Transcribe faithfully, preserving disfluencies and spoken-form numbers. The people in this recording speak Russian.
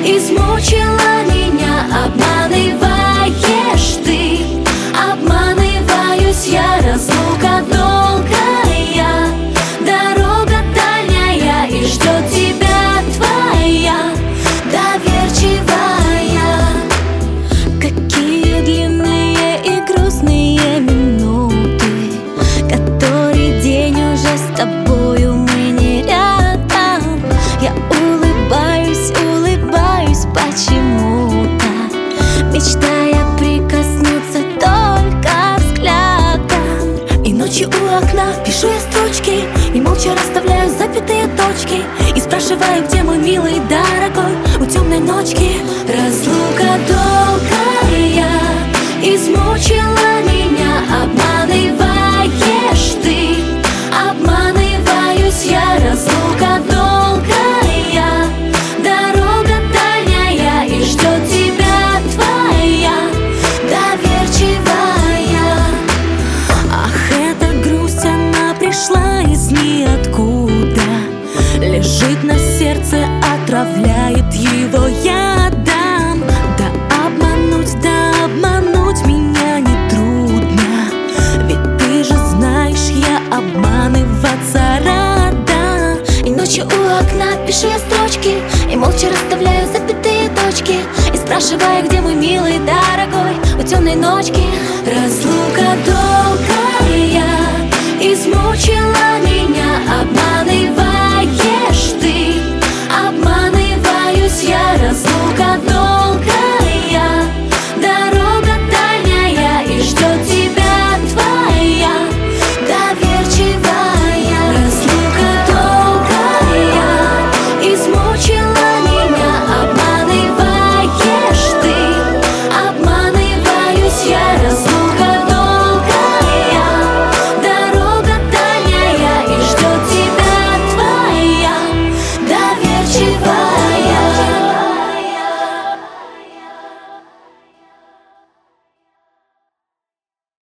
Измучила меня, обманываешь ты. Обманываюсь я, разлука долгая, дорога дальняя, и ждет тебя твоя доверчивая. Какие длинные и грустные минуты, который день уже с тобою мы не рядом. Я улыбаюсь, улыбаюсь почему-то, мечтая прикоснуться только взглядом. И ночью у окна пишу я строчки, и молча расставляю запятые точки, и спрашиваю, где мой милый дорогой у темной ночки. Разлука долгая измучила меня, обманываешь ты. Обманываюсь я, разлука долгая, дорога дальняя, и ждет тебя твоя доверчивая. Ах, эта грусть, она пришла из ниоткуда, лежит на сердце, отравляет его ядом. Да обмануть, да обмануть меня нетрудно, ведь ты же знаешь, я обманываться рада. И ночью у окна пишу я строчки, и молча расставляю запятые точки, и спрашиваю, где мой милый дорогой у темной ночки. Разлука долгая